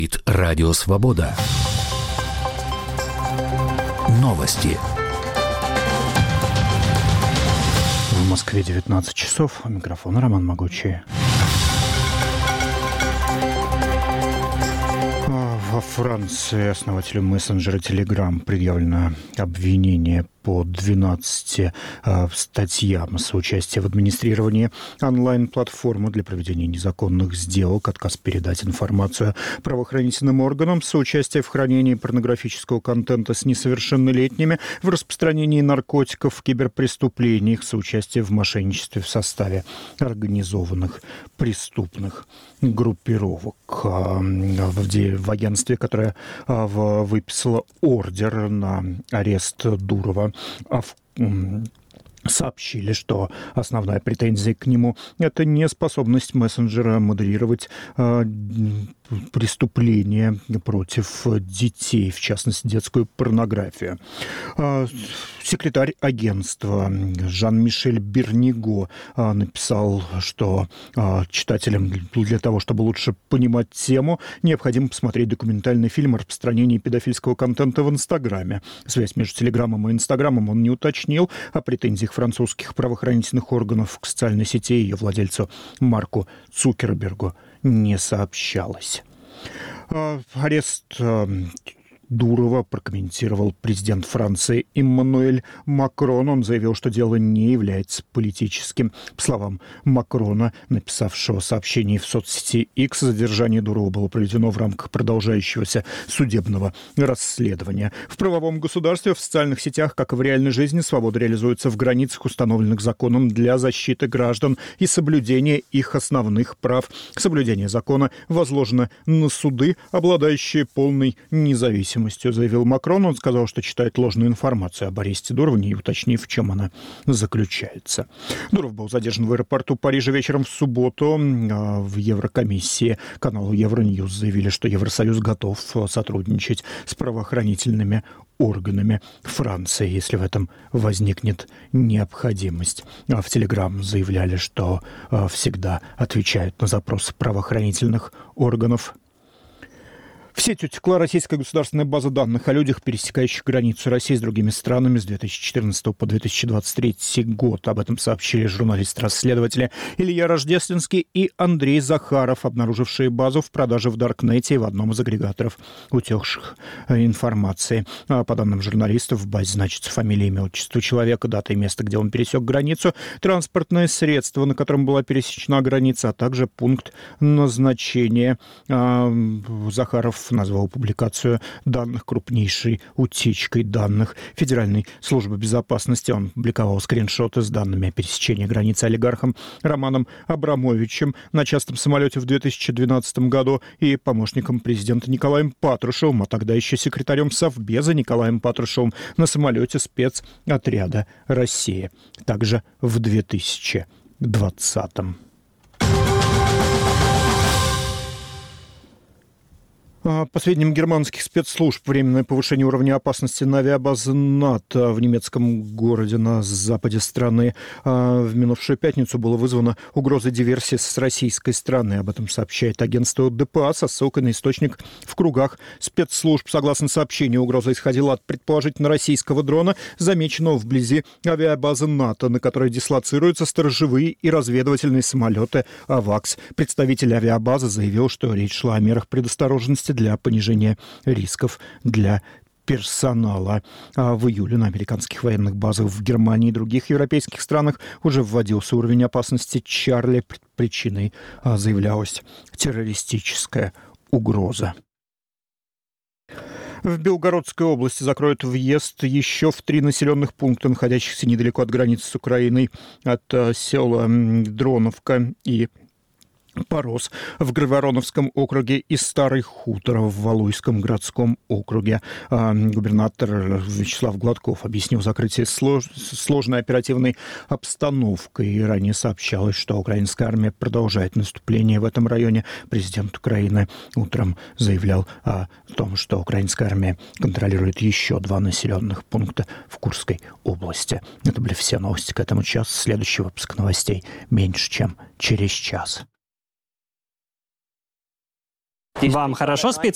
Радио Свобода. Новости. В Москве 19 часов. У микрофона Роман Могучий. Во Франции основателю мессенджера Telegram предъявлено обвинение по 12 статьям: соучастие в администрировании онлайн-платформы для проведения незаконных сделок, отказ передать информацию правоохранительным органам, соучастие в хранении порнографического контента с несовершеннолетними, в распространении наркотиков, в киберпреступлениях, соучастие в мошенничестве в составе организованных преступных группировок. В агентстве, которое выписало ордер на арест Дурова, сообщили, что основная претензия к нему – это неспособность мессенджера модерировать преступления против детей, в частности, детскую порнографию. Секретарь агентства Жан-Мишель Берниго написал, что читателям для того, чтобы лучше понимать тему, необходимо посмотреть документальный фильм о распространении педофильского контента в Инстаграме. Связь между Телеграмом и Инстаграмом он не уточнил, о претензиях французских правоохранительных органов к социальной сети и ее владельцу Марку Цукербергу не сообщалось. Арест Дурова прокомментировал президент Франции Эммануэль Макрон. Он заявил, что дело не является политическим. По словам Макрона, написавшего сообщение в соцсети X, задержание Дурова было проведено в рамках продолжающегося судебного расследования. В правовом государстве, в социальных сетях, как и в реальной жизни, свобода реализуется в границах, установленных законом для защиты граждан и соблюдения их основных прав. Соблюдение закона возложено на суды, обладающие полной независимостью, заявил Макрон. Он сказал, что читает ложную информацию об аресте Дурова, не уточнив, в чем она заключается. Дуров был задержан в аэропорту Парижа вечером в субботу. В Еврокомиссии каналу Евроньюз заявили, что Евросоюз готов сотрудничать с правоохранительными органами Франции, если в этом возникнет необходимость. В Телеграм заявляли, что всегда отвечают на запросы правоохранительных органов. В сеть утекла российская государственная база данных о людях, пересекающих границу России с другими странами с 2014 по 2023 год. Об этом сообщили журналисты-расследователи Илья Рождественский и Андрей Захаров, обнаружившие базу в продаже в Даркнете в одном из агрегаторов утекших информации. По данным журналистов, в базе значится фамилия, имя, отчество человека, дата и место, где он пересек границу, транспортное средство, на котором была пересечена граница, а также пункт назначения. Захаров назвал публикацию данных крупнейшей утечкой данных Федеральной службы безопасности. Он публиковал скриншоты с данными о пересечении границы олигархом Романом Абрамовичем на частном самолете в 2012 году и помощником президента Николаем Патрушевым, а тогда еще секретарем Совбеза Николаем Патрушевым на самолете спецотряда «Россия», также в 2020. По сведениям германских спецслужб, временное повышение уровня опасности на авиабазе НАТО в немецком городе на западе страны в минувшую пятницу было вызвано угрозой диверсии с российской стороны. Об этом сообщает агентство ДПА со ссылкой на источник в кругах спецслужб. Согласно сообщению, угроза исходила от предположительно российского дрона, замеченного вблизи авиабазы НАТО, на которой дислоцируются сторожевые и разведывательные самолеты «Авакс». Представитель авиабазы заявил, что речь шла о мерах предосторожности для понижения рисков для персонала. В июле на американских военных базах в Германии и других европейских странах уже вводился уровень опасности Чарли. Причиной заявлялась террористическая угроза. В Белгородской области закроют въезд еще в 3 населенных пункта, находящихся недалеко от границы с Украиной, от села Дроновка и Порос в Грайвороновском округе и Старый Хутор в Валуйском городском округе. Губернатор Вячеслав Гладков объяснил закрытие сложной оперативной обстановкой. Ранее сообщалось, что украинская армия продолжает наступление в этом районе. Президент Украины утром заявлял о том, что украинская армия контролирует еще 2 населенных пункта в Курской области. Это были все новости к этому часу. Следующий выпуск новостей меньше, чем через час. Вам хорошо спится?